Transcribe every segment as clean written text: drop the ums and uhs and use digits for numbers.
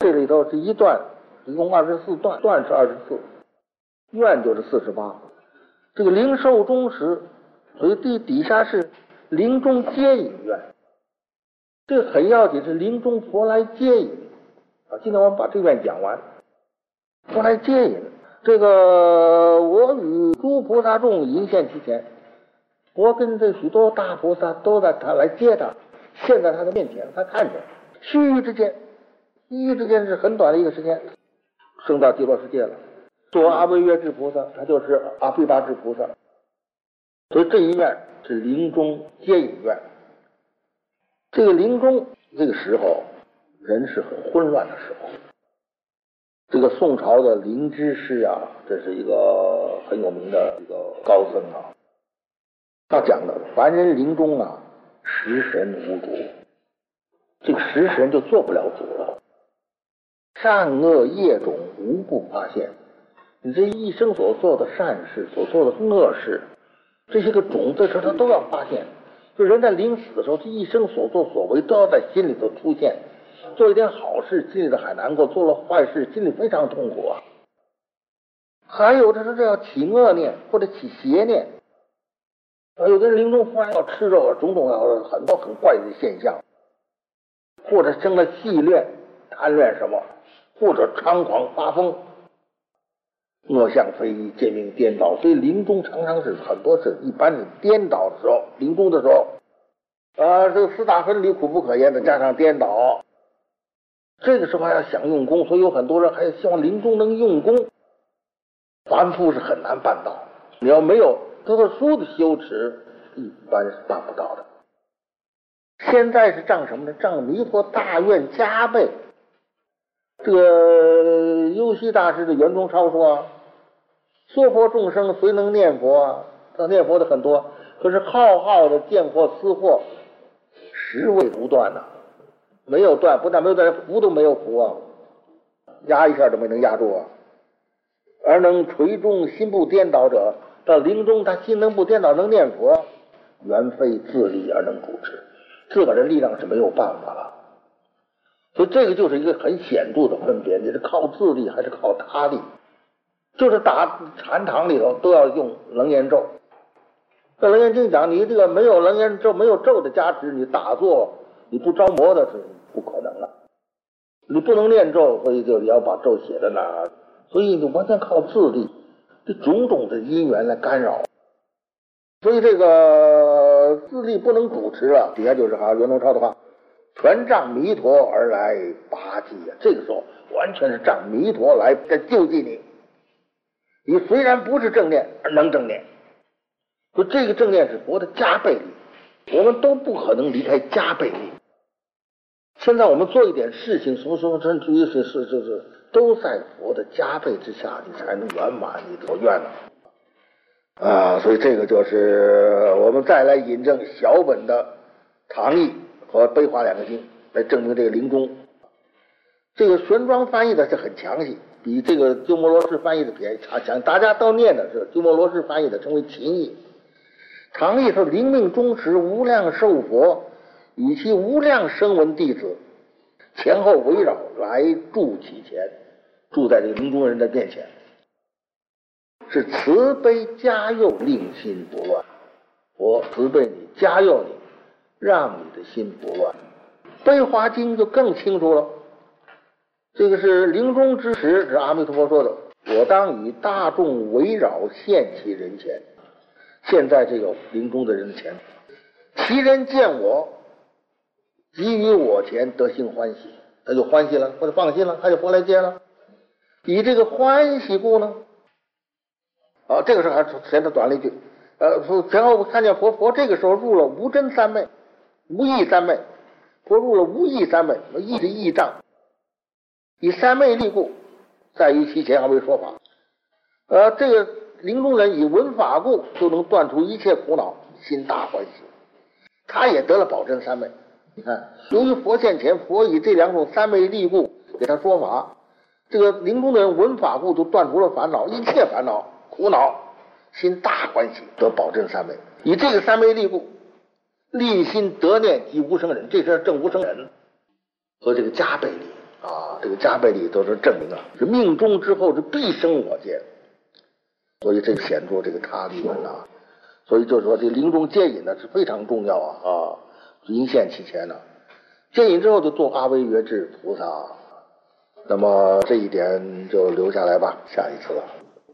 这里头是一段，一共24段，段是24，院就是48。这个灵寿终时，所以底下是灵中接引院，这个很要紧，是灵中佛来接引啊。今天我们把这院讲完，佛来接引。这个我与诸菩萨众迎现其前，佛跟这许多大菩萨都在他来接他，现在他的面前，他看着，须臾之间是很短的一个时间，升到极乐世界了。做阿惟越致菩萨，他就是阿毗跋致菩萨，所以这一院是临终接引院。这个临终这个时候，人是很混乱的时候。这个宋朝的灵芝师啊，这是一个很有名的一个高僧啊，他讲的凡人临终啊，食神无主，这个食神就做不了主了，善恶业种无不发现。你这一生所做的善事，所做的恶事，这些个种子他都要发现。就人在临死的时候，这一生所作所为都要在心里头出现。做一点好事，心里头很难过；做了坏事，心里非常痛苦啊。还有这要起恶念或者起邪念，有的人临终忽然要吃肉，种种很多很怪的现象，或者生了戏恋、贪恋什么，或者猖狂发疯，恶相非一，见命颠倒。所以临终常常是很多是一般是颠倒的时候，临终的时候，这个四大分离苦不可言的，加上颠倒。这个时候还要想用功，所以有很多人还希望临终能用功，凡夫是很难办到。你要没有读过书的修持，一般是办不到的。现在是仗什么呢？仗弥陀大愿加倍。这个幽西大师的圆中超说啊，娑婆众生虽能念佛啊，他念佛的很多，可是浩浩的见惑思惑，实未不断呐。没有断，不但没有断，扶都没有扶啊，压一下都没能压住啊。而能垂中心不颠倒者，到临终他心能不颠倒，能念佛，原非自力而能主持，自个的力量是没有办法了。所以这个就是一个很显著的分别，你是靠自力还是靠他力？就是打禅堂里头都要用楞严咒。这楞严经讲，你这个没有楞严咒，没有咒的加持，你打坐你不着魔的是不可能了。你不能念咒，所以就要把咒写在那儿，所以你完全靠自力，这种种的因缘来干扰。所以这个自力不能主持了，底下就是袁中超的话，全仗弥陀而来拔济啊！这个时候完全是仗弥陀来救济你。你虽然不是正念，而能正念，所以这个正念是佛的加倍力，我们都不可能离开加倍力。现在我们做一点事情，什么甚至于是都在佛的加倍之下，你才能圆满你的愿了所以这个就是我们再来引证小本的唐译和悲华两个经来证明这个临终。这个玄奘翻译的是很详细，比这个鸠摩罗什翻译的比强，大家都念的是鸠摩罗什翻译的称为秦译。唐译是临命终时，无量寿佛以其无量声闻弟子前后围绕来住其前，住在这个临终人的面前，是慈悲加佑，令心不乱。我慈悲你，加佑你，让你的心不乱。悲华经就更清楚了，这个是临终之时，是阿弥陀佛说的，我当与大众围绕现其人前。现在这个临终的人的前，其人见我即于我前得性欢喜，他就欢喜了，或者放心了，他就佛来接了。以这个欢喜故呢，这个时候还前头短了一句，前后看见佛这个时候入了无真三昧、无异三昧，佛入了无异三昧，异是异障，以三昧力故，在于其前而为说法。这个临终人以闻法故，就能断除一切苦恼，心大欢喜。他也得了宝真三昧。你看，由于佛现前，佛以这两种三昧力故给他说法，这个临终的人闻法故，就断除了烦恼，一切烦恼苦恼，心大欢喜，得宝真三昧。以这个三昧力故，令心得念即无生忍，这是正无生忍和这个加倍力这个个加倍里都是证明啊，是命中之后是必生我见，所以这显出这个他力门呐。所以就是说这临终接引呢是非常重要啊，迎现其前呢，接引之后就做阿惟越致菩萨。那么这一点就留下来吧，下一次了。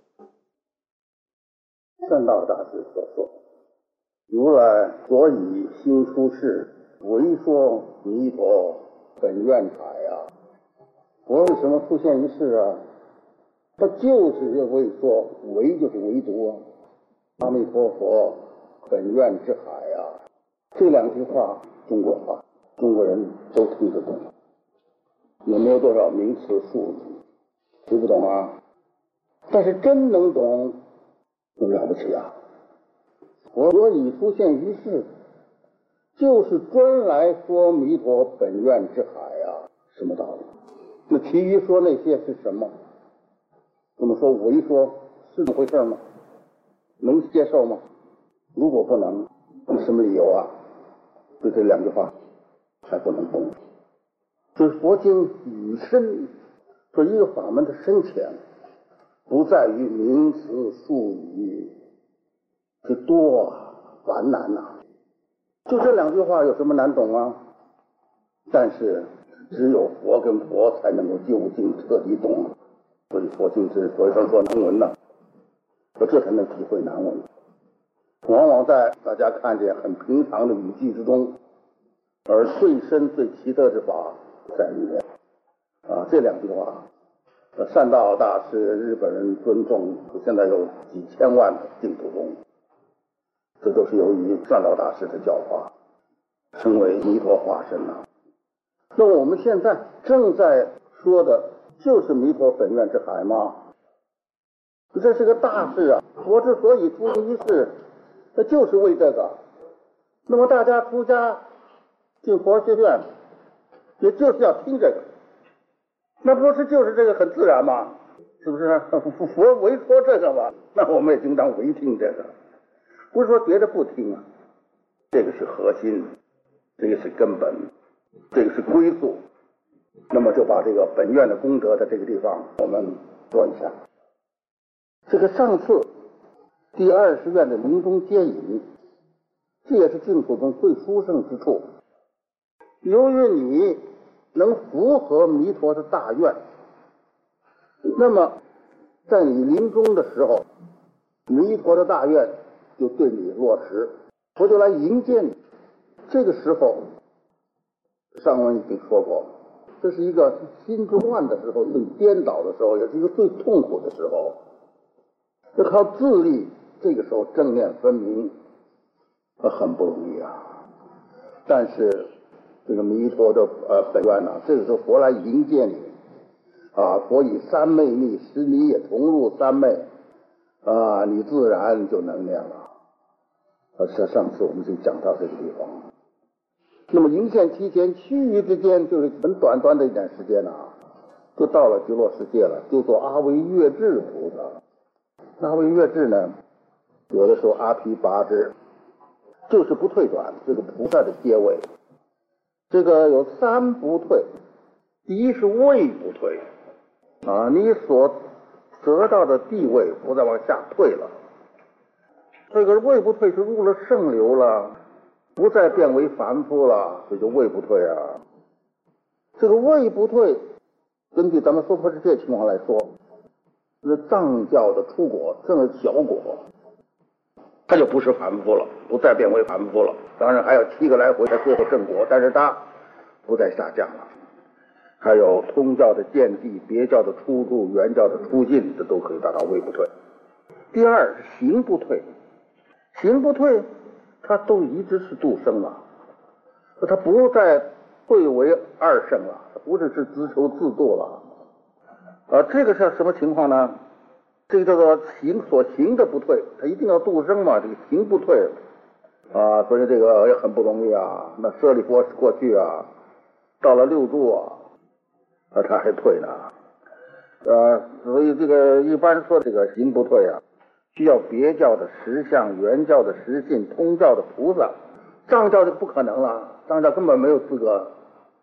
善道大师所说，如来所以兴出世，为说弥陀本愿海啊。佛为什么出现于世啊？他就是为说，唯就是唯独啊，阿弥陀佛本愿之海啊。这两句话中国话，中国人都听得懂，也没有多少名词术语，听不懂啊。但是真能懂，就了不起啊！佛所以出现于世，就是专来说弥陀本愿之海啊。什么道理？那其余说那些是什么？这么说，唯说是这么回事吗？能接受吗？如果不能，有什么理由啊？就这两句话还不能懂。就是佛经语深，说一个法门的深浅，不在于名词术语之多啊，繁难呐。就这两句话有什么难懂啊？但是只有佛跟佛才能够究竟彻底懂，所以佛经之所以说难闻呐，这才能体会难闻。往往在大家看见很平常的语句之中，而最深最奇特之法在里面啊。这两句话，善道大师日本人尊重，现在有几千万的净土宗，这都是由于善道大师的教化，成为弥陀化身呐。那我们现在正在说的就是弥陀本愿之海吗？这是个大事啊！佛之所以出于世，那就是为这个。那么大家出家进佛学院，也就是要听这个，那不是就是这个很自然吗？是不是？佛唯说这个吧，那我们也应当唯听这个，不是说别的不听啊。这个是核心，这个是根本，这个是归宿。那么就把这个本愿的功德的这个地方我们说一下。这个上次第20愿的临终接引，这也是净土中最殊胜之处。由于你能符合弥陀的大愿，那么在你临终的时候，弥陀的大愿就对你落实，佛就来迎接你。这个时候上文已经说过，这是一个心之乱的时候，最颠倒的时候，也是一个最痛苦的时候，要靠自力，这个时候正念分明很不容易啊。但是这个弥陀的本愿呢，这个时候佛来迎接你啊，佛以三昧密，使你也同入三昧啊，你自然就能念了。上次我们就讲到这个地方。那么迎现期间，须臾之间，就是很短的一点时间啊，就到了极乐世界了，就做阿惟越致菩萨。阿惟越致呢，有的时候阿毗跋致，就是不退转，这个菩萨的阶位。这个有三不退，第一是位不退啊，你所得到的地位不再往下退了。这个位不退是入了圣流了，不再变为凡夫了，这就位不退啊。这个位不退，根据咱们娑婆世界情况来说，是藏教的出果，正是小果，他就不是凡夫了，不再变为凡夫了。当然还有7个来回才最后正果，但是他不再下降了。还有通教的见地，别教的出入，原教的出进，这都可以达到位不退。第二是行不退，行不退，他都一直是度生了，他不再退为二圣了，他不是自求自度了。这个是什么情况呢？这个叫做所行的不退，他一定要度生嘛，这个行不退啊，所以这个也很不容易啊。那舍利弗过去啊，到了6住啊，他还退呢。所以这个一般说这个行不退啊，需要别教的实相、原教的实信、通教的菩萨，藏教就不可能了，藏教根本没有资格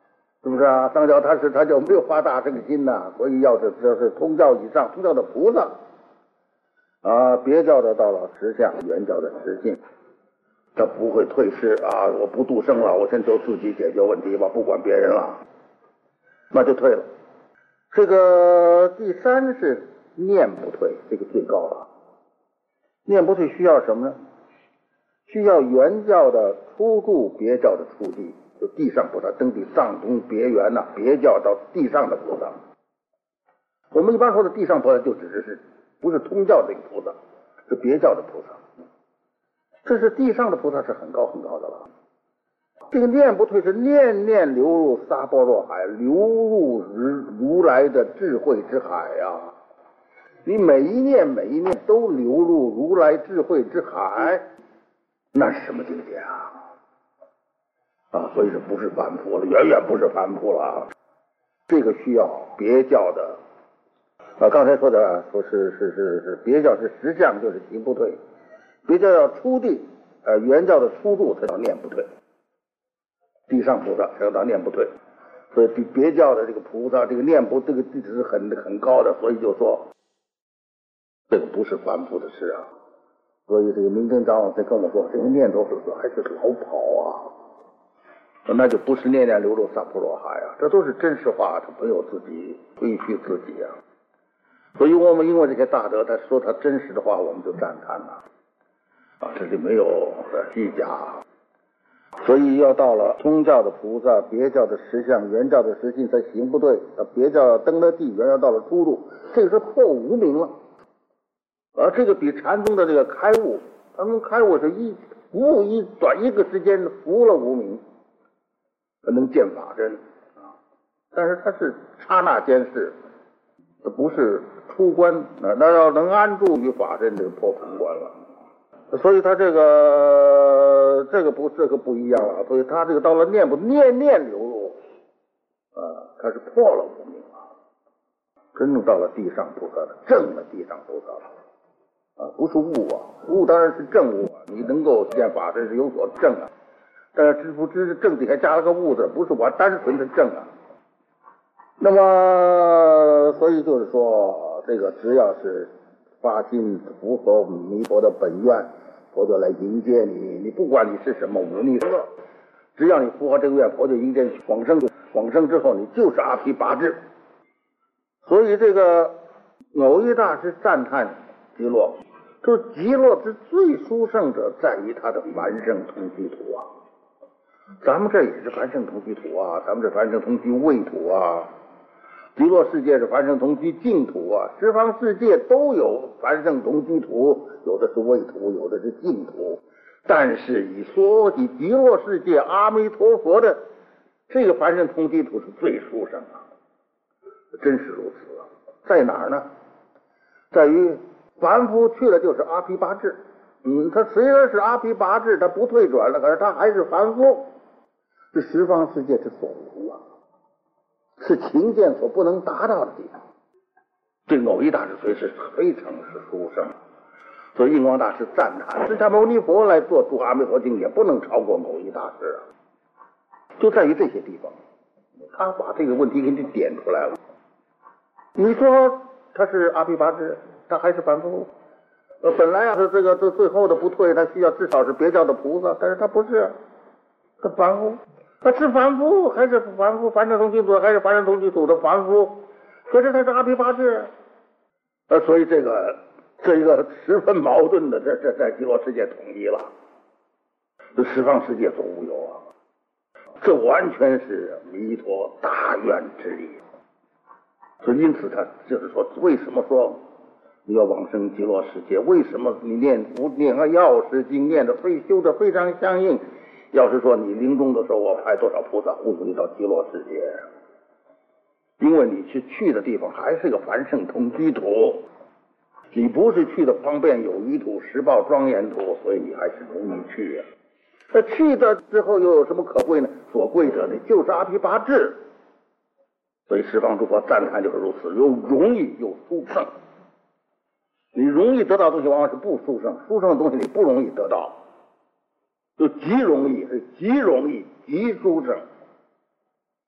是不是啊？上教他就没有发大这个心呐，所以要是通教以上，通教的菩萨啊，别教的到了实相，原教的实性，他不会退失啊！我不度生了，我先就自己解决问题吧，不管别人了，那就退了。这个第三是念不退，这个最高了。念不退需要什么呢？需要原教的初住，别教的初地，就地上菩萨登地藏通别圆呐，别教到地上的菩萨。我们一般说的地上菩萨，就只是不是通教这个菩萨，是别教的菩萨。这是地上的菩萨是很高很高的了。这个念不退是念念流入萨婆若海，流入如来的智慧之海呀。你每一念都流入如来智慧之海，那是什么境界啊？所以这不是凡夫了，远远不是凡夫了啊！这个需要别教的刚才说的说是别教是实相，就是行不退。别教要出地，原教的出住才叫念不退。地上菩萨才叫念不退，所以别教的这个菩萨，这个念不，这个地址是很高的，所以就说这个不是凡夫的事啊。所以这个明真长老在跟我说，这个念头还是老跑啊，那就不是念念流入萨婆若海啊，这都是真实话，他没有自己吹嘘自己啊。所以我们因为这些大德，他说他真实的话，我们就赞叹了这里没有虚假。所以要到了通教的菩萨，别教的实相，原教的实性才行不对。别教登了地，原教到了出路，这个是破无明了。这个比禅宗的这个开悟，禅宗开悟是短一个时间服了无明，能见法真但是它是刹那间事，不是出关那要能安住于法身，就破空关了。所以他这个不一样了，所以他这个到了念流入他是破了无明真正到了地上菩萨的，正了地上菩萨了不是悟悟当然是正悟你能够见法身是有所正但是知不知正底下加了个悟字，不是我单纯的正那么所以就是说，这个只要是发心符合弥陀的本愿，佛就来迎接你。你不管你是什么忤逆恶，只要你符合这个愿，佛就迎接你往生。往生之后，你就是阿毗跋致。所以这个耦益大师赞叹极乐，就是极乐之最殊胜者，在于他的凡圣同居土咱们这也是凡圣同居土咱们这凡圣同居净土极乐世界是凡圣同居净土十方世界都有凡圣同居土，有的是净土，有的是净土。但是以极乐世界阿弥陀佛的这个凡圣同居土是最殊胜真是如此在哪儿呢？在于凡夫去了就是阿毗跋致他虽然是阿毗跋致，他不退转了，可是他还是凡夫，是十方世界之所无是情见所不能达到的地方。对耦益大师虽是非常是殊胜，所以印光大师赞叹释迦牟尼佛来做诸阿弥陀经也不能超过耦益大师就在于这些地方，他把这个问题给你点出来了。你说他是阿毗跋致，他还是凡夫本来是这最后的不退，他需要至少是别教的菩萨，但是他不是，他凡夫。他是凡夫还是凡夫？凡圣同居土还是凡圣同居土的凡夫？可是他是阿毗跋致所以这一个十分矛盾的，这在极乐世界统一了，这十方世界所无有这完全是弥陀大愿之力。所以因此他就是说，为什么说你要往生极乐世界？为什么你念药师经念的修的非常相应？要是说你临终的时候，我派多少菩萨护送你到极乐世界，因为你去的地方还是个凡圣同居土，你不是去的方便有余土、实报庄严土，所以你还是容易去那去的之后又有什么可贵呢？所贵者的就是阿毗跋致。所以十方诸佛赞叹就是如此，又容易又殊胜。你容易得到的东西往往是不殊胜，殊胜的东西你不容易得到，就极容易，是极容易极殊胜。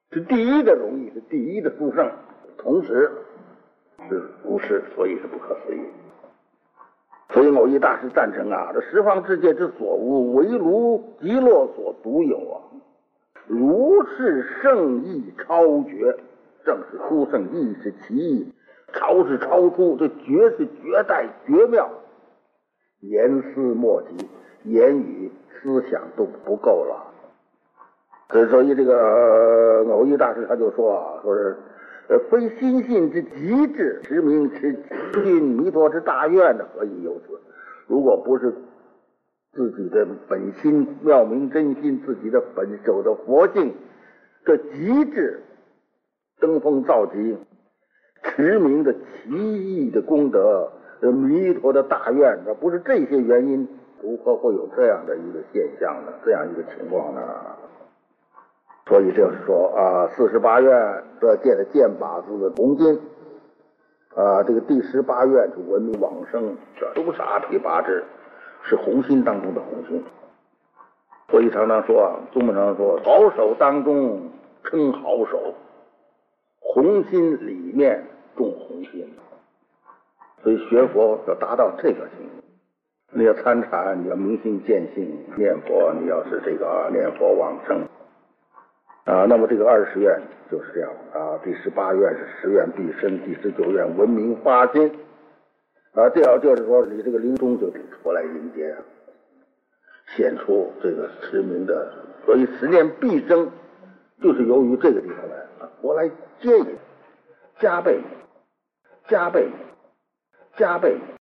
是第一的荣誉，是第一的殊胜，同时是无事，所以是不可思议。所以偶益大师赞成啊，这十方世界之所无，唯如极乐所独有啊！如是圣意超绝，正是殊胜，意是奇异，超是超出，这绝是绝代绝妙，言思莫及，言语思想都不够了。所以这个偶益大师他就说啊，说是非心性之极致，持名持具弥陀之大愿的，何以有此？如果不是自己的本心妙明真心，自己的本守的佛性，这极致登峰造极，持名的奇异的功德，弥陀的大愿，不是这些原因，如何会有这样的一个现象呢？这样一个情况呢？所以就是说啊，48愿这建的剑把子的铜金啊，这个第18愿是文明往生，这都是阿毗跋致，是红心当中的红心。所以常常说啊，宗门常说，好手当中称好手，红心里面种红心。所以学佛要达到这个境界，你要参禅，你要明心见性，念佛，你要是这个念佛往生。那么这个20愿就是这样啊，第18愿是十愿必生，第19愿文明发心这样就是说你这个临终就得出来迎接，显出这个持名的，所以十念必生，就是由于这个地方来我来接引，加倍加倍加倍。